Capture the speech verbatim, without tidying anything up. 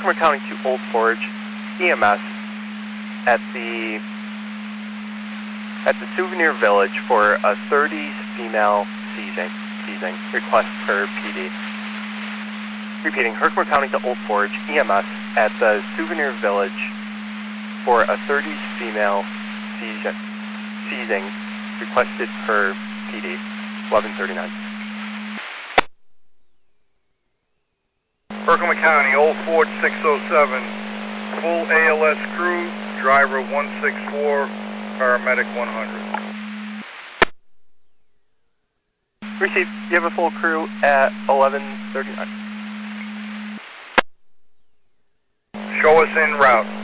Herkimer County to Old Forge, E M S at the at the Souvenir Village for a thirties female seizing. Seizing. Request per P D. Repeating, Herkimer County to Old Forge, E M S at the Souvenir Village for a thirties female seizing. Seizing. Requested per P D. eleven thirty-nine. Herkimer County, Old Forge six oh seven, full A L S crew, driver one six four, paramedic one hundred. Received. You have a full crew at eleven thirty-nine. Show us en route.